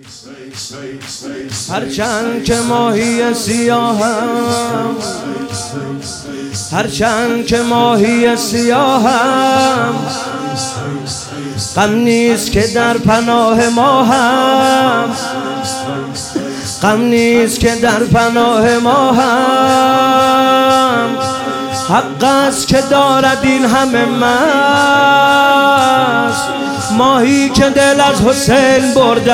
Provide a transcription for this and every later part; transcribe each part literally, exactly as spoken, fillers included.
هرچند که ماهی سیاهم، هرچند که ماهی سیاهم، غم نیست که در پناه ما هم، غم نیست که در پناه ما هم. حق است که دارد این همه مست، ماهی که دل از حسین برده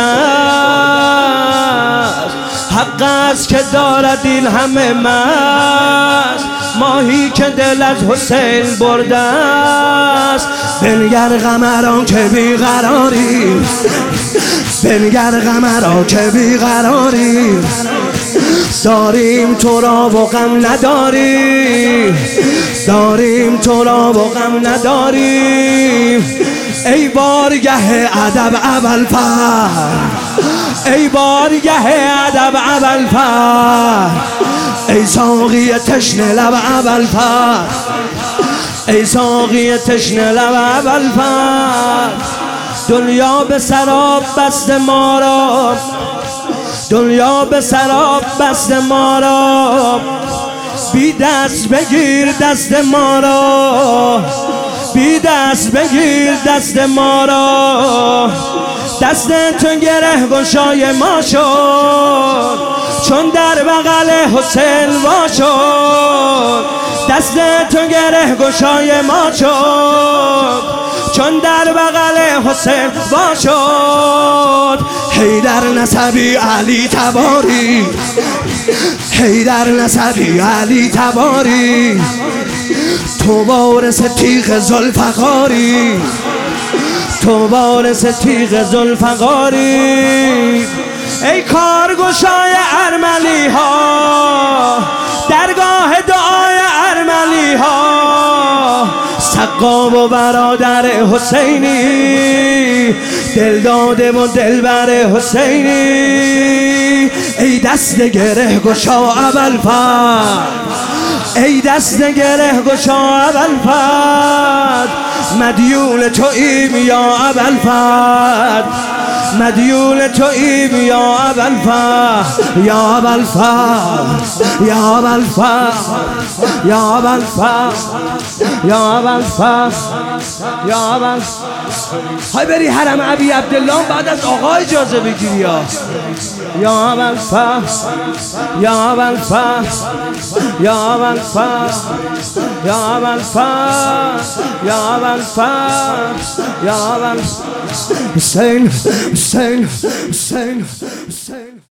است. حق است که دارد این همه مست، ماهی که دل از حسین برده است. بنگر قمران که بیقراری، بنگر قمران که بیقراری، داریم تو را و غم نداریم، داریم تو را و غم نداریم. ای بارگه ادب ابوالفضل، ای بارگه ادب ابوالفضل، ای ساقی تشنه لب ابوالفضل، ای ساقی تشنه لب ابوالفضل. دنیا به سراب بسته ما را، دنیا به سراب بسته ما را، بی دست بگیر دست ما را، بی دست بگیر دست ما را. دست تو گره گشای ما شد، چون در بغل حسین وا شد. دست تو گره گشای ما شد، چون در بغل حسین وا شد. حیدر نسبی علی تباری، حیدر نسبی علی تباری، تو وارث تیغ ذوالفقاری، تو وارث تیغ ذوالفقاری. ای کارگشای ارملی ها، درگاه دعای ارملی ها، سقا و برادر حسینی، دل داده و دلبر حسینی. ای دست گره گشا ابوالفضل، ای دست گره گشا ابوالفضل، مدیون توییم یا ابوالفضل، مدیون توییم یا ابوالفضل، یا ابوالفضل، یا ابوالفضل، یا ابوالفضل، یا ابوالفضل، یا ابوالفضل. های بری حرم ابی عبدالله بعد از آقا اجازه بگیری یا یا ابوالفضل، یا ابوالفضل، یا ابوالفضل، یا ابوالفضل، یا ابوالفضل، یا ابوالفضل. حسین حسین حسین حسین